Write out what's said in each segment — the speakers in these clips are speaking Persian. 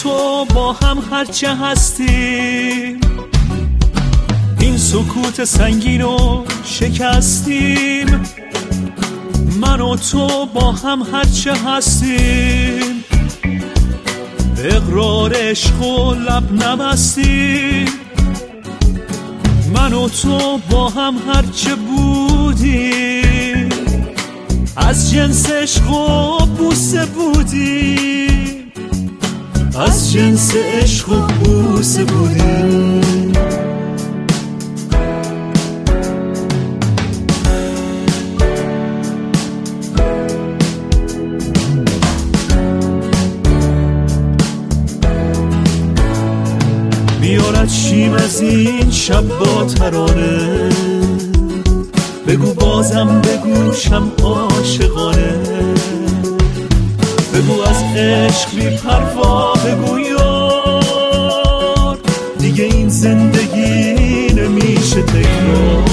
تو با هم هرچه هستیم، این سکوت سنگین رو شکستیم. من و تو با هم هرچه هستیم، اقرار عشق و لب نبستیم. من و تو با هم هرچه بودیم، از جنس عشق و بوسه بودیم، از جنس عشق و بوسه بودیم. بیارد شیم از این شب با ترانه، بگو بازم بگوشم عاشقانه، بگو از عشق بی پروا، بگو یار دیگه این زندگی نمیشه تکرار.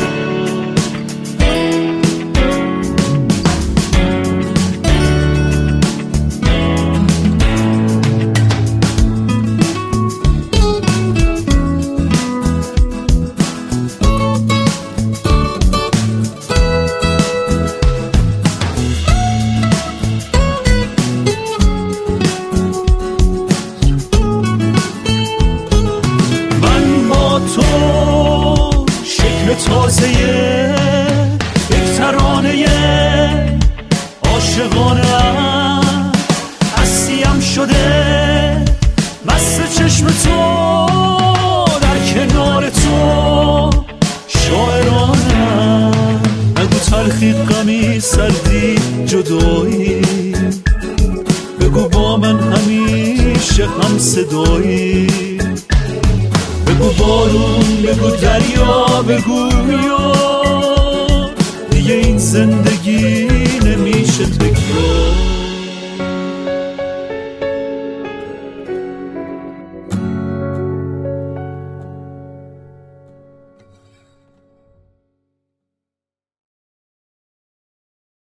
تو شکل تازه یک ترانه عاشقانه هستیم شده، مست چشم تو در کنار تو شاعرانه. بگو تلخی غمی سردی جدایی، بگو با من همیشه هم صدایی. بگو بارون، بگو دریا، بگو یار دیگه این زنده